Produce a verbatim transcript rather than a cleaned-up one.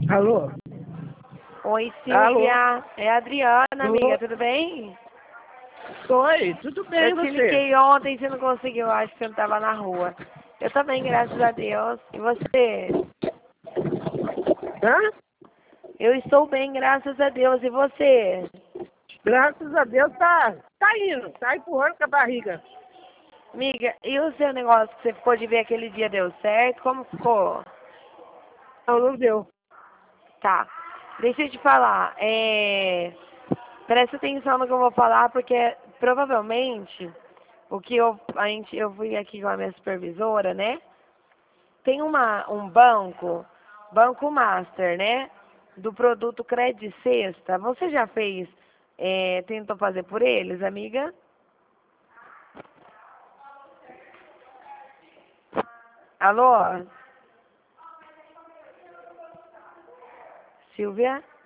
Alô? Oi, Alô? Silvia. É a Adriana, Alô? amiga. Tudo bem? Oi, tudo bem e Eu te você? liguei ontem e você não conseguiu. Acho que você não estava na rua. Eu também, graças a Deus. E você? Hã? Eu estou bem, graças a Deus. E você? Graças a Deus tá, tá indo, tá empurrando com a barriga. Amiga, e o seu negócio que você ficou de ver aquele dia deu certo? Como ficou? Não, não deu. Tá. Deixa eu te falar. É... Presta atenção no que eu vou falar, porque provavelmente o que eu, a gente, eu fui aqui com a minha supervisora, né? Tem uma, um banco, Banco Master, né? Do produto Credit Sexta. Você já fez, é, tentou fazer por eles, amiga? Alô? Silvia?